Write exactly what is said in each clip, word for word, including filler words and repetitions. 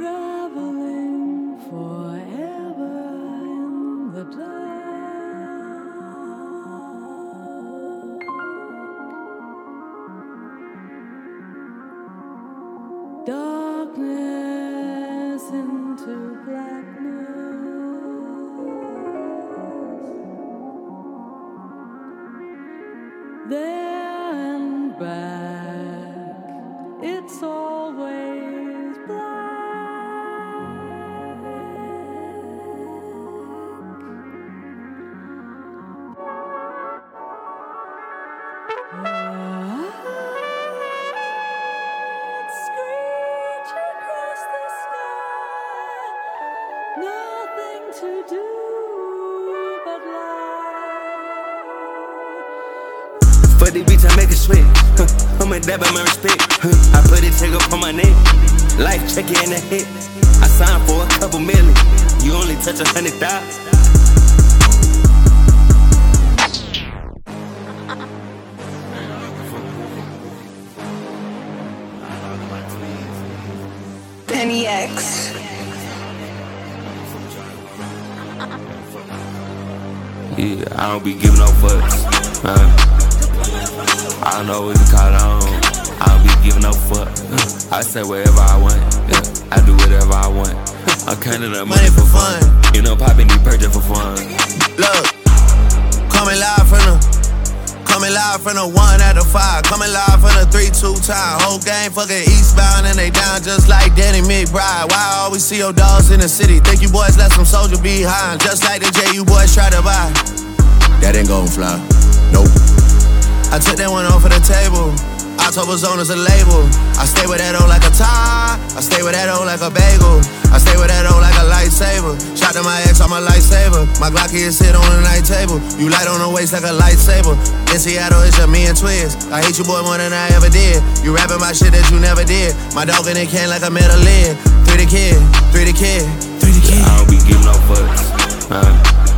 traveling forever in the dark. Darkness into blackness. There and back, it's always black. Lights screech across the sky, nothing to do but lie. For the bitch, I make a sweat. Huh. I'm a dab at my respect. Huh. I put it check up on my neck. Life check it in the head. I signed for a couple million. You only touch a hundred thousand. Penny X. Yeah, I don't be giving no fucks. Uh, I don't know what to call on. I don't be giving no fuck. Uh, I say whatever I want. Yeah, I do whatever I want. I'm counting up money for fun. You know, popping these purchase for fun. Look, coming live from the, coming live from the one out of five, coming live from the three two time. Whole game fucking eastbound and they down just like Danny McBride. Why I always see your dogs in the city? Think you boys left some soldier behind, just like the J you boys try to buy. That ain't gon' fly, nope. I took that one off of the table. October's on as a label. I stay with that O like a tie. I stay with that O like a bagel. I stay with that O like a lightsaber. Shot to my ex, I'm a lightsaber. My Glocky is sit on the night table. You light on the waist like a lightsaber. In Seattle, it's just me and Twiz. I hate you, boy, more than I ever did. You rapping my shit that you never did. My dog in the can like a metal lid. Three the kid, three the kid, three the kid. Yeah, I don't be giving no fucks. Uh,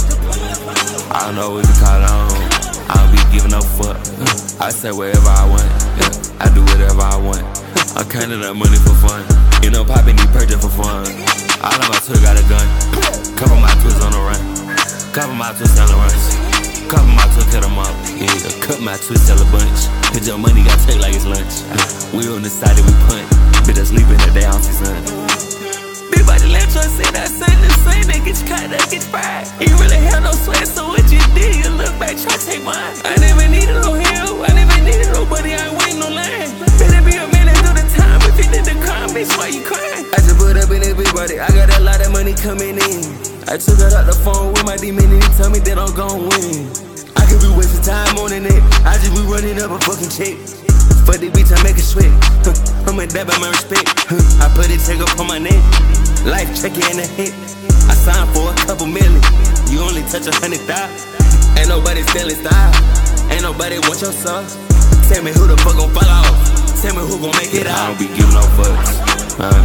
I don't know what to call on. I don't be giving no fuck. I say whatever I want. Yeah, I do whatever I want. I'm counting up money for fun. You know, popping these purchase for fun. All of my toys got a gun. Couple my twists on the run. Couple my twists on the runs. Couple my twists cut them up. Yeah, cut my twists tell a bunch. Cause your money got take like it's lunch. We on the side that we punt. Bitch, I sleep in the day off the sun. Big body lamp truck said I said the same. They get you cut, they get fried. You really have no sweat, so what you did, you look back, try to take mine. I never needed no help, I never needed nobody, I ain't waiting no line. Better be a minute through the time, if you did the crime, bitch, why you crying? I just put up in that big body, I got a lot of money coming in. I took her out the phone with my demon and he tell me that I'm gon' win. I could be wasting time on the net, I just be running up a fucking check. For the bitch, I make a sweat. Huh. I'm a dab at my respect. Huh. I put it check up on my neck. Life check it in the head. I signed for a couple million. You only touch a hundred thousand. Ain't nobody stealing style. Ain't nobody want your sauce. Tell me who the fuck gon' fall off. Tell me who gon' make it out. I don't be giving no fucks. Uh,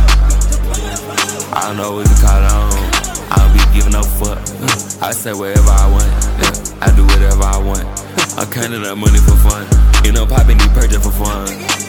I don't know what to call on. I don't be giving no fuck. Uh, I say whatever I want. Yeah, I do whatever I want. I'm counting up money for fun. You know, popping these purchase for fun.